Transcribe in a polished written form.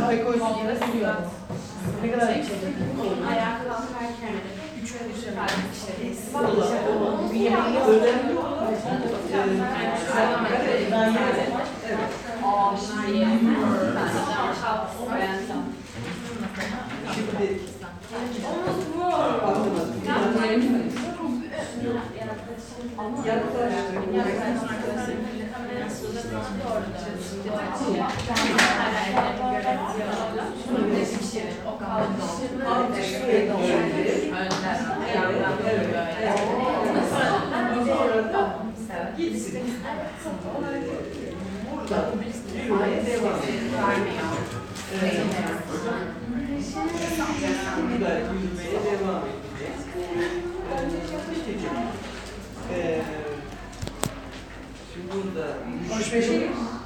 kahve koysun yine siliyor. Ne kadar bir şey. Ayağa kalkarken Üç gün işte. bir yemeği yok. Şimdi burada Hoş beşik.